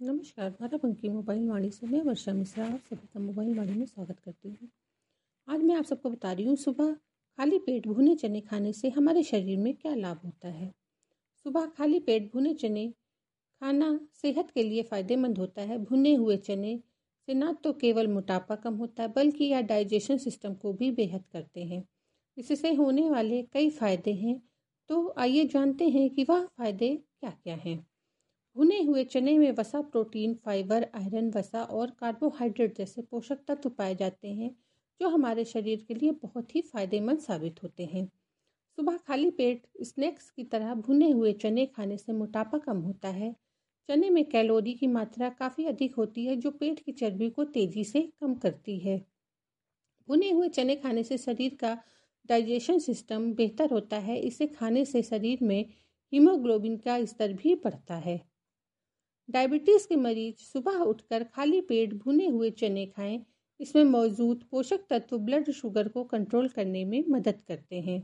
नमस्कार, बाराबंकी मोबाइल वाणी से मैं वर्षा मिश्रा आप सभी का मोबाइल वाणी में स्वागत करती हूँ। आज मैं आप सबको बता रही हूँ सुबह खाली पेट भुने चने खाने से हमारे शरीर में क्या लाभ होता है। सुबह खाली पेट भुने चने खाना सेहत के लिए फ़ायदेमंद होता है। भुने हुए चने से न तो केवल मोटापा कम होता है बल्कि यह डाइजेशन सिस्टम को भी बेहद करते हैं। इससे होने वाले कई फ़ायदे हैं, तो आइए जानते हैं कि वह फ़ायदे क्या क्या हैं। भुने हुए चने में वसा, प्रोटीन, फाइबर, आयरन, वसा और कार्बोहाइड्रेट जैसे पोषक तत्व पाए जाते हैं, जो हमारे शरीर के लिए बहुत ही फायदेमंद साबित होते हैं। सुबह खाली पेट स्नैक्स की तरह भुने हुए चने खाने से मोटापा कम होता है। चने में कैलोरी की मात्रा काफ़ी अधिक होती है, जो पेट की चर्बी को तेज़ी से कम करती है। भुने हुए चने खाने से शरीर का डाइजेशन सिस्टम बेहतर होता है। इसे खाने से शरीर में हीमोग्लोबिन का स्तर भी बढ़ता है। डायबिटीज़ के मरीज सुबह उठकर खाली पेट भुने हुए चने खाएं। इसमें मौजूद पोषक तत्व ब्लड शुगर को कंट्रोल करने में मदद करते हैं।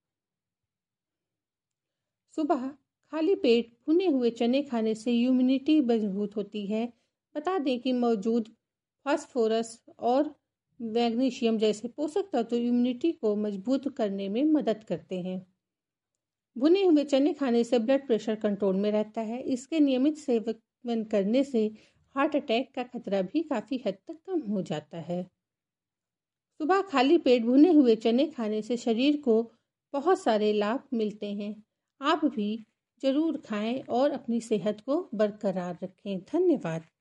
सुबह खाली पेट भुने हुए चने खाने से इम्यूनिटी मजबूत होती है। बता दें कि मौजूद फास्फोरस और मैग्नीशियम जैसे पोषक तत्व इम्यूनिटी को मजबूत करने में मदद करते हैं। भुने हुए चने खाने से ब्लड प्रेशर कंट्रोल में रहता है। इसके नियमित सेवन करने से हार्ट अटैक का खतरा भी काफ़ी हद तक कम हो जाता है। सुबह खाली पेट भुने हुए चने खाने से शरीर को बहुत सारे लाभ मिलते हैं। आप भी ज़रूर खाएं और अपनी सेहत को बरकरार रखें। धन्यवाद।